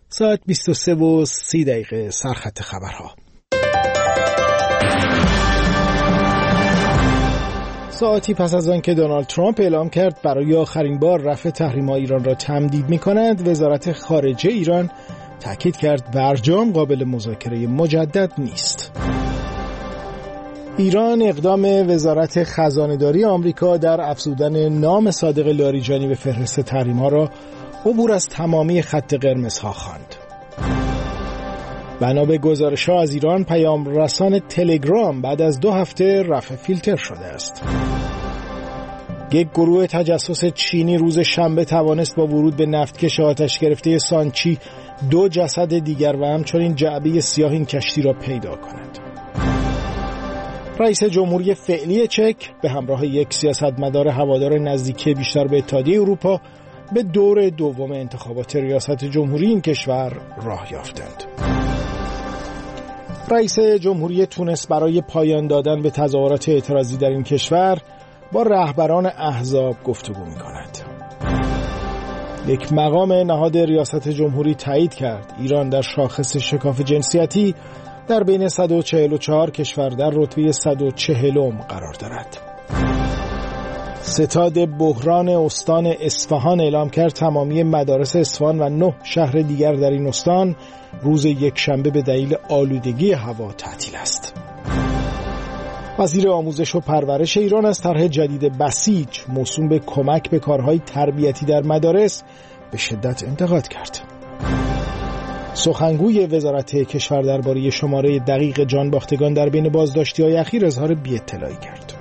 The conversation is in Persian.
ساعت 23:30 سرخط خبرها. ساعتی پس از آن که دونالد ترامپ اعلام کرد برای آخرین بار رفع تحریم‌های ایران را تمدید می‌کند، وزارت خارجه ایران تاکید کرد برجام قابل مذاکره مجدد نیست. ایران اقدام وزارت خزانه‌داری آمریکا در افزودن نام صادق لاریجانی به فهرست تحریم‌ها را عبور از تمامی خط قرمزها خواند. بنا به گزارش‌ها از ایران، پیام رسان تلگرام بعد از 2 هفته رفع فیلتر شده است. یک گروه تجسس چینی روز شنبه توانست با ورود به نفتکش آتش گرفته سانچی 2 جسد دیگر و همچنین جعبه سیاه این کشتی را پیدا کند. رئیس جمهوری فعلی چک به همراه یک سیاستمدار هوادار نزدیکی بیشتر به اتحادیه اروپا به دور دوم انتخابات ریاست جمهوری این کشور راه یافتند. رئیس جمهوری تونس برای پایان دادن به تظاهرات اعتراضی در این کشور با رهبران احزاب گفتگو می‌کند. یک مقام نهاد ریاست جمهوری تایید کرد ایران در شاخص شکاف جنسیتی در بین 144 کشور در رتبه 140 قرار دارد. ستاد بحران استان اصفهان اعلام کرد تمامی مدارس اصفهان و 9 شهر دیگر در این استان روز یکشنبه به دلیل آلودگی هوا تعطیل است. وزیر آموزش و پرورش ایران از طرح جدید بسیج موسوم به کمک به کارهای تربیتی در مدارس به شدت انتقاد کرد. سخنگوی وزارت کشور درباره شماره دقیق جانباختگان در بین بازداشتی‌های اخیر اظهار بی‌اطلاعی کرد.